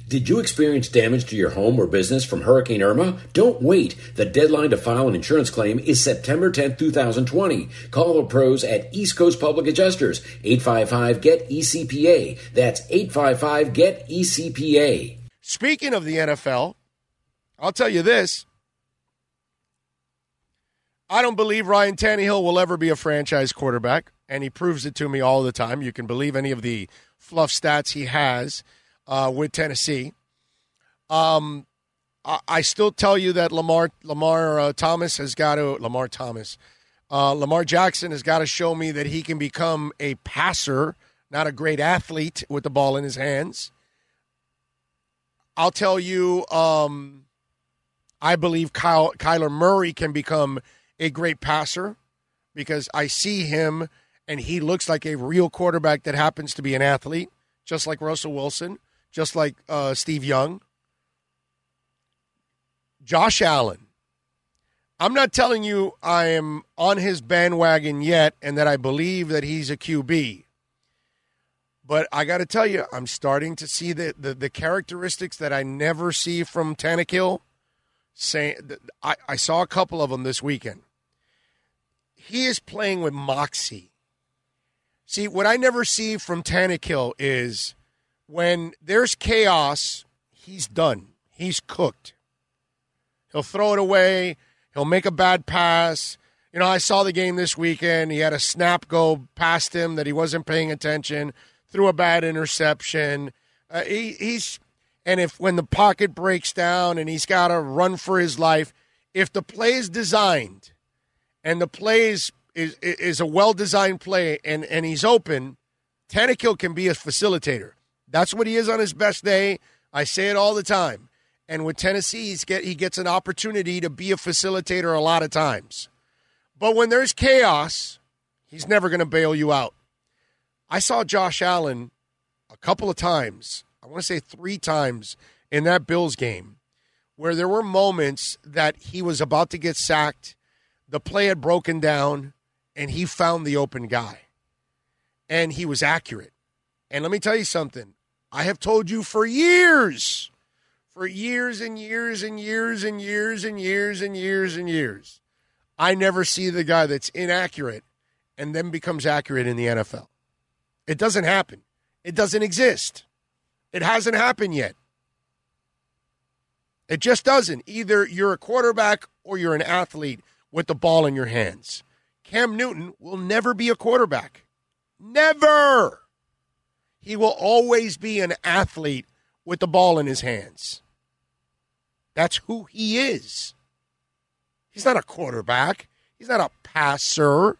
Did you experience damage to your home or business from Hurricane Irma? Don't wait. The deadline to file an insurance claim is September 10th, 2020. Call the pros at East Coast Public Adjusters, 855-GET-ECPA. That's 855-GET-ECPA. Speaking of the NFL, I'll tell you this. I don't believe Ryan Tannehill will ever be a franchise quarterback, and he proves it to me all the time. You can believe any of the fluff stats he has with Tennessee. I still tell you that Lamar Jackson has got to show me that he can become a passer, not a great athlete with the ball in his hands. I'll tell you, I believe Kyler Murray can become a great passer because I see him and he looks like a real quarterback that happens to be an athlete, just like Russell Wilson, just like Steve Young. Josh Allen. I'm not telling you I am on his bandwagon yet and that I believe that he's a QB. But I got to tell you, I'm starting to see the characteristics that I never see from Tannehill. I saw a couple of them this weekend. He is playing with moxie. See, what I never see from Tannehill is when there's chaos, he's done. He's cooked. He'll throw it away. He'll make a bad pass. You know, I saw the game this weekend. He had a snap go past him that he wasn't paying attention, threw a bad interception. And if when the pocket breaks down and he's got to run for his life, if the play is designed and the play is a well-designed play and he's open, Tannehill can be a facilitator. That's what he is on his best day. I say it all the time. And with Tennessee, he gets an opportunity to be a facilitator a lot of times. But when there's chaos, he's never going to bail you out. I saw Josh Allen a couple of times, I want to say 3 times in that Bills game, where there were moments that he was about to get sacked, the play had broken down, and he found the open guy. And he was accurate. And let me tell you something. I have told you for years and years and years and years and years and years and years, I never see the guy that's inaccurate and then becomes accurate in the NFL. It doesn't happen. It doesn't exist. It hasn't happened yet. It just doesn't. Either you're a quarterback or you're an athlete with the ball in your hands. Cam Newton will never be a quarterback. Never. He will always be an athlete with the ball in his hands. That's who he is. He's not a quarterback. He's not a passer.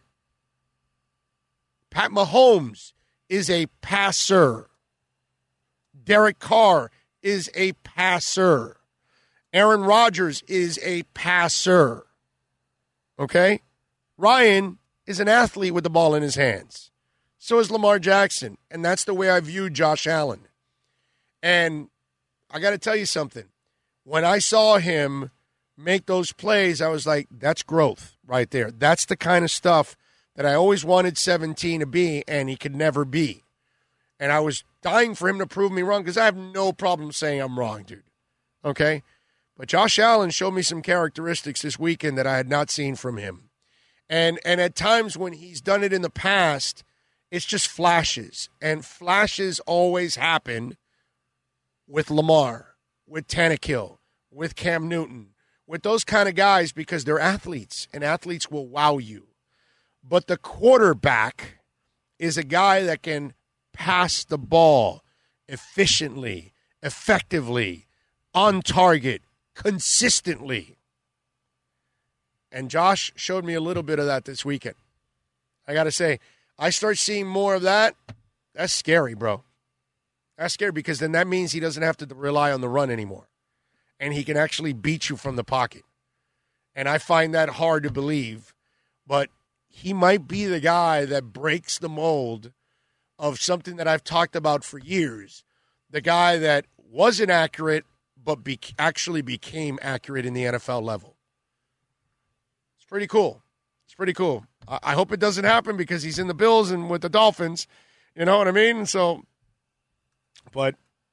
Pat Mahomes is a passer. Derek Carr is a passer. Aaron Rodgers is a passer. Okay? Ryan is an athlete with the ball in his hands. So is Lamar Jackson. And that's the way I view Josh Allen. And I got to tell you something. When I saw him make those plays, I was like, that's growth right there. That's the kind of stuff that I always wanted 17 to be, and he could never be. And I was dying for him to prove me wrong because I have no problem saying I'm wrong, dude. Okay? But Josh Allen showed me some characteristics this weekend that I had not seen from him. And at times when he's done it in the past, it's just flashes. And flashes always happen with Lamar, with Tannehill, with Cam Newton, with those kind of guys because they're athletes, and athletes will wow you. But the quarterback is a guy that can pass the ball efficiently, effectively, on target, consistently. And Josh showed me a little bit of that this weekend. I got to say, I start seeing more of that. That's scary, bro. That's scary because then that means he doesn't have to rely on the run anymore. And he can actually beat you from the pocket. And I find that hard to believe. But he might be the guy that breaks the mold of something that I've talked about for years. The guy that wasn't accurate but actually became accurate in the NFL level. It's pretty cool. It's pretty cool. I hope it doesn't happen because he's in the Bills and with the Dolphins. You know what I mean? So, but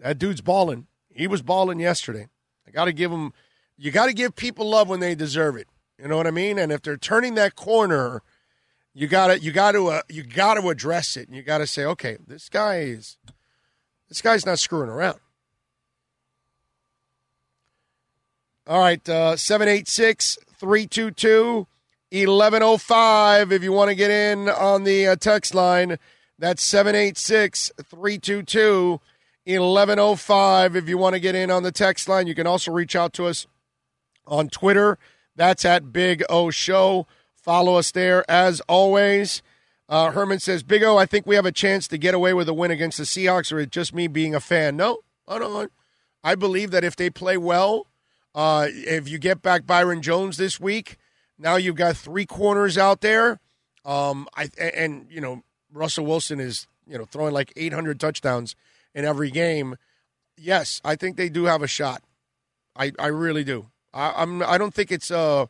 That dude's balling. He was balling yesterday. I got to give him. You got to give people love when they deserve it. You know what I mean? And if they're turning that corner, you got to address it. And you got to say, okay, this guy's not screwing around. All right, 786-322-1105 if you want to get in on the text line. That's 786-322-1105 if you want to get in on the text line. You can also reach out to us on Twitter. That's at Big O Show. Follow us there as always. Herman says, Big O, I think we have a chance to get away with a win against the Seahawks, or it's just me being a fan. No, I believe that if they play well, if you get back Byron Jones this week, now you've got 3 corners out there. Russell Wilson is, throwing like 800 touchdowns in every game. Yes, I think they do have a shot. I really do. I don't think it's a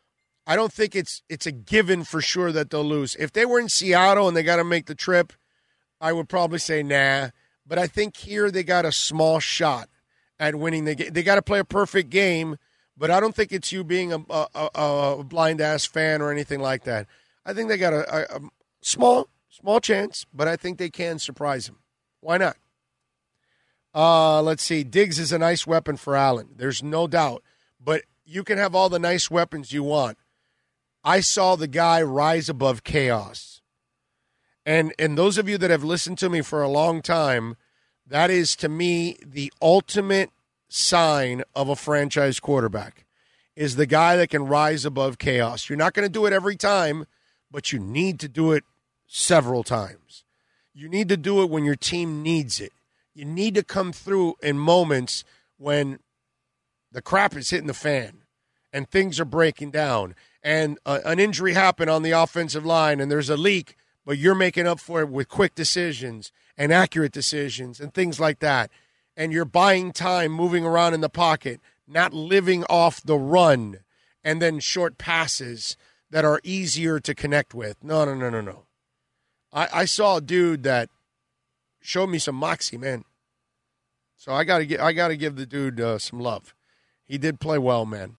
given for sure that they'll lose. If they were in Seattle and they got to make the trip, I would probably say nah. But I think here they got a small shot at winning the game. They got to play a perfect game, but I don't think it's you being a blind-ass fan or anything like that. I think they got a small chance, but I think they can surprise them. Why not? Let's see. Diggs is a nice weapon for Allen. There's no doubt. But you can have all the nice weapons you want. I saw the guy rise above chaos. And those of you that have listened to me for a long time, that is, to me, the ultimate sign of a franchise quarterback, is the guy that can rise above chaos. You're not going to do it every time, but you need to do it several times. You need to do it when your team needs it. You need to come through in moments when the crap is hitting the fan and things are breaking down and an injury happened on the offensive line and there's a leak, but you're making up for it with quick decisions and accurate decisions and things like that. And you're buying time moving around in the pocket, not living off the run and then short passes that are easier to connect with. No. I saw a dude that showed me some moxie, man. So I gotta give the dude some love. He did play well, man.